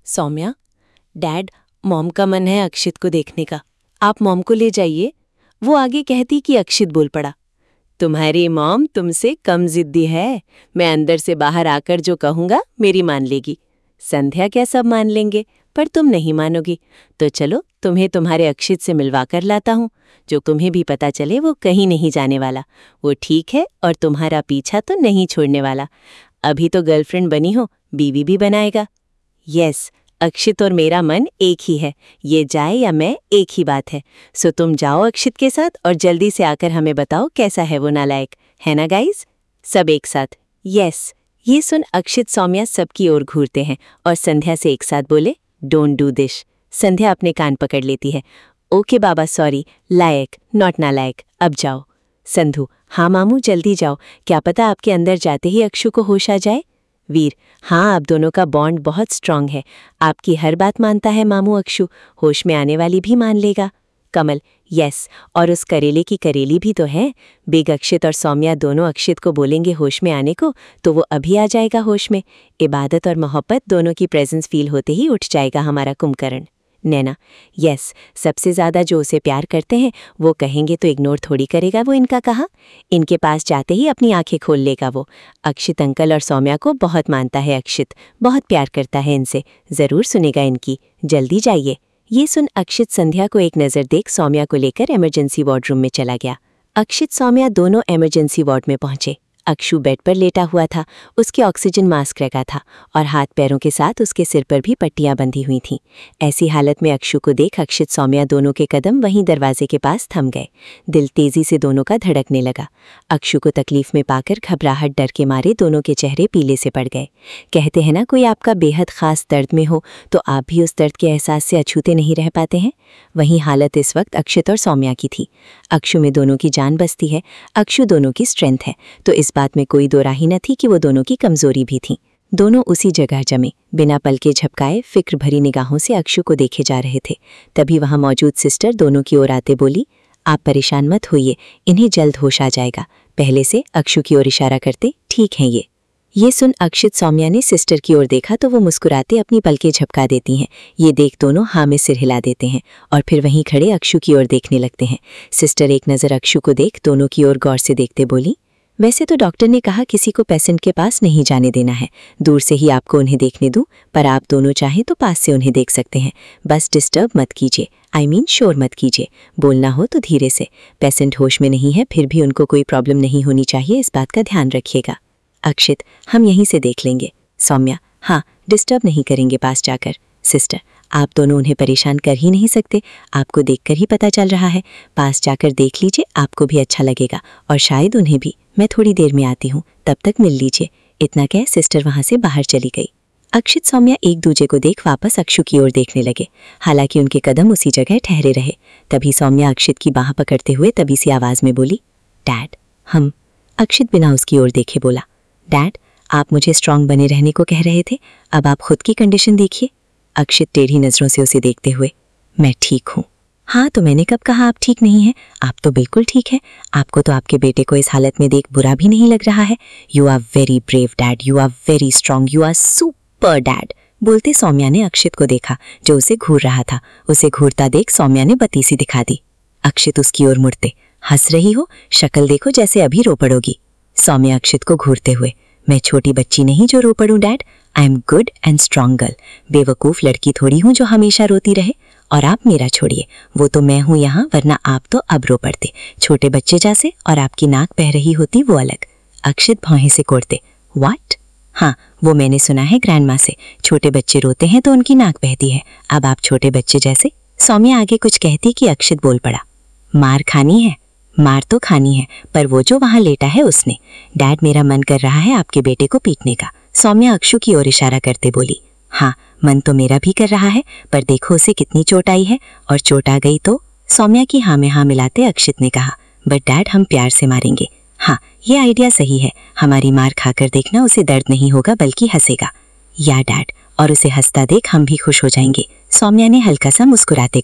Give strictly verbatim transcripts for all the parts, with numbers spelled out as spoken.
Saumya, dad, mom का मन है अक्षित को देखने का, आप मॉम को ले जाइए। वो आगे कहती कि अक्षित बोल पड़ा, तुम्हारी मॉम तुमसे कम जिद्दी है। मैं अंदर से बाहर आकर जो कहूंगा मेरी मान लेगी। संध्या क्या सब मान लेंगे, पर तुम नहीं मानोगी। तो चलो तुम्हें तुम्हारे अक्षित से मिलवा कर लाता हूँ। जो तुम्हें भी पता चले वो कहीं नहीं जाने वाला। वो ठीक है और तुम्हारा पीछा तो नहीं छोड़ने वाला। अभी तो गर्लफ्रेंड बनी हो, बीवी भी बनाएगा। यस, अक्षित और मेरा मन एक ही है। ये जाए या मैं एक ही बात है। सो तुम जाओ अक्षित के साथ और जल्दी से आकर हमें बताओ कैसा है वो नालायक, है ना गाइज? सब एक साथ यस। ये सुन अक्षित सौम्या सबकी ओर घूरते हैं और संध्या से एक साथ बोले, डोंट डू दिस। संध्या अपने कान पकड़ लेती है। ओके बाबा, सॉरी, लायक नॉट नालायक, अब जाओ। संधू, हाँ मामू जल्दी जाओ, क्या पता आपके अंदर जाते ही अक्षु को होश आ जाए। वीर, हाँ आप दोनों का बॉन्ड बहुत स्ट्रांग है। आपकी हर बात मानता है मामू अक्षु, होश में आने वाली भी मान लेगा। कमल, यस, और उस करेले की करेली भी तो है। बिग अक्षित और सौम्या दोनों अक्षित को बोलेंगे होश में आने को, तो वो अभी आ जाएगा होश में। इबादत और मोहब्बत दोनों की प्रेजेंस फील होते ही उठ जाएगा हमारा कुंभकर्ण। नैना, यस, सबसे ज़्यादा जो उसे प्यार करते हैं वो कहेंगे तो इग्नोर थोड़ी करेगा वो इनका कहा। इनके पास जाते ही अपनी आंखें खोल लेगा वो। अक्षित अंकल और सौम्या को बहुत मानता है अक्षित, बहुत प्यार करता है इनसे, ज़रूर सुनेगा इनकी। जल्दी जाइए। ये सुन अक्षित संध्या को एक नज़र देख सौम्या को लेकर इमरजेंसी वार्ड रूम में चला गया। अक्षित सौम्या दोनों इमरजेंसी वार्ड में पहुंचे। अक्षु बेड पर लेटा हुआ था, उसके ऑक्सीजन मास्क रखा था और हाथ पैरों के साथ उसके सिर पर भी पट्टियां बंधी हुई थीं। ऐसी हालत में अक्षु को देख अक्षित सौम्या दोनों के कदम वहीं दरवाजे के पास थम गए। दिल तेजी से दोनों का धड़कने लगा। अक्षु को तकलीफ में पाकर घबराहट डर के मारे दोनों के चेहरे पीले से पड़ गए। कहते हैं ना, कोई आपका बेहद खास दर्द में हो तो आप भी उस दर्द के एहसास से अछूते नहीं रह पाते हैं। वही हालत इस वक्त अक्षित और सौम्या की थी। अक्षु में दोनों की जान बसती है, अक्षु दोनों की स्ट्रेंथ है, तो इस बात में कोई दो राही न थी कि वो दोनों की कमजोरी भी थी। दोनों उसी जगह जमे बिना पलके झपकाए फिक्र भरी निगाहों से अक्षु को देखे जा रहे थे। तभी वहां मौजूद सिस्टर दोनों की ओर आते बोली, आप परेशान मत होइए, इन्हें जल्द होश आ जाएगा। पहले से अक्षु की ओर इशारा करते, ठीक है ये। ये सुन अक्षित सौम्या ने सिस्टर की ओर देखा तो वो मुस्कुराते अपनी पलकें झपका देती हैं। ये देख दोनों हाँ में सिर हिला देते हैं और फिर वहीं खड़े अक्षु की ओर देखने लगते हैं। सिस्टर एक नज़र अक्षु को देख दोनों की ओर गौर से देखते बोली, वैसे तो डॉक्टर ने कहा किसी को पेशेंट के पास नहीं जाने देना है, दूर से ही आपको उन्हें देखने दूं, पर आप दोनों चाहें तो पास से उन्हें देख सकते हैं। बस डिस्टर्ब मत कीजिए, आई मीन शोर मत कीजिए। बोलना हो तो धीरे से। पेशेंट होश में नहीं है, फिर भी उनको कोई प्रॉब्लम नहीं होनी चाहिए, इस बात का ध्यान रखिएगा। अक्षित, हम यहीं से देख लेंगे। सौम्या, हाँ डिस्टर्ब नहीं करेंगे पास जाकर। सिस्टर, आप दोनों उन्हें परेशान कर ही नहीं सकते, आपको देखकर ही पता चल रहा है। पास जाकर देख लीजिए, आपको भी अच्छा लगेगा और शायद उन्हें भी। मैं थोड़ी देर में आती हूँ, तब तक मिल लीजिए। इतना कह सिस्टर वहाँ से बाहर चली गई। अक्षित सौम्या एक दूजे को देख वापस अक्षु की ओर देखने लगे, हालांकि उनके कदम उसी जगह ठहरे रहे। तभी सौम्या अक्षित की बाह पकड़ते हुए तभी सी आवाज़ में बोली, डैड हम। अक्षित बिना उसकी ओर देखे बोला, डैड आप मुझे स्ट्रांग बने रहने को कह रहे थे, अब आप खुद की कंडीशन देखिए। अक्षित टेढ़ी नज़रों से उसे देखते हुए, मैं ठीक हूँ। हाँ तो मैंने कब कहा आप ठीक नहीं हैं, आप तो बिल्कुल ठीक है। आपको तो आपके बेटे को इस हालत में देख बुरा भी नहीं लग रहा है। You are very brave dad, you are very strong, you are super dad. बोलते सौम्या ने अक्षित को देखा जो उसे घूर रहा था। उसे घूरता देख सौम्या ने बतीसी दिखा दी। अक्षित उसकी ओर मुड़ते, हंस रही हो, शक्ल देखो जैसे अभी रो पड़ोगी। सौम्या अक्षित को घूरते हुए, मैं छोटी बच्ची नहीं जो रो पड़ूं dad, I am good and strong girl. बेवकूफ़ लड़की थोड़ी हूँ जो हमेशा रोती रहे। और आप मेरा छोड़िए, वो तो मैं हूँ यहाँ, वरना आप तो अब रो पड़ते छोटे बच्चे जैसे, और आपकी नाक बह रही होती वो अलग। अक्षित भौहें से कोड़ते, व्हाट? हाँ वो मैंने सुना है ग्रैंड माँ से, छोटे बच्चे रोते हैं तो उनकी नाक बहती है, अब आप छोटे बच्चे जैसे। सौम्या आगे कुछ कहती कि अक्षित बोल पड़ा, मार खानी है? मार तो खानी है, पर वो जो वहाँ लेटा है उसने। डैड मेरा मन कर रहा है आपके बेटे को पीटने का। सौम्या अक्षु की ओर इशारा करते बोली, हाँ मन तो मेरा भी कर रहा है, पर देखो उसे कितनी चोट आई है, और चोट आ गई तो। सौम्या की हाँ में हाँ मिलाते अक्षित ने कहा, बट डैड हम प्यार से मारेंगे। हाँ ये आइडिया सही है, हमारी मार खाकर देखना, उसे दर्द नहीं होगा बल्कि हंसेगा। या डैड, और उसे हंसता देख हम भी खुश हो जाएंगे। सौम्या ने हल्का सा मुस्कुराते कहा,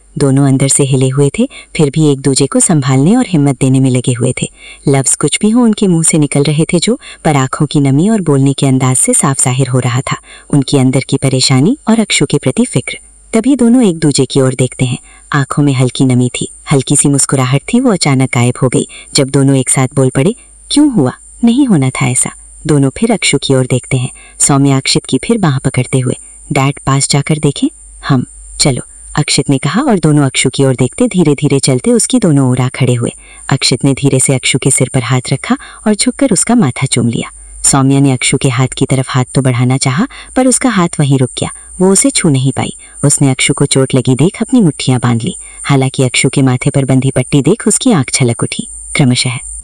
दोनों अंदर से हिले हुए थे, फिर भी एक दूजे को संभालने और हिम्मत देने में लगे हुए थे। लफ्ज कुछ भी हो उनके मुंह से निकल रहे थे जो, पर आंखों की नमी और बोलने के अंदाज से साफ जाहिर हो रहा था उनकी अंदर की परेशानी और अक्षु के प्रति फिक्र। तभी दोनों एक दूजे की ओर देखते हैं। आंखों में हल्की नमी थी, हल्की सी मुस्कुराहट थी, वो अचानक गायब हो गई जब दोनों एक साथ बोल पड़े, क्यों हुआ? नहीं होना था ऐसा। दोनों फिर अक्षु की ओर देखते हैं। सौम्या अक्षित की फिर बांह पकड़ते हुए, डैड पास जाकर देखें। हम चलो, अक्षित ने कहा और दोनों अक्षु की ओर देखते धीरे धीरे चलते उसकी दोनों ओर आ खड़े हुए। अक्षित ने धीरे से अक्षु के सिर पर हाथ रखा और झुककर उसका माथा चूम लिया। सौम्या ने अक्षु के हाथ की तरफ हाथ तो बढ़ाना चाहा, पर उसका हाथ वहीं रुक गया, वो उसे छू नहीं पाई। उसने अक्षु को चोट लगी देख अपनी मुट्ठियां बांध ली। हालांकि अक्षु के माथे पर बंधी पट्टी देख उसकी आंख छलक उठी। क्रमशः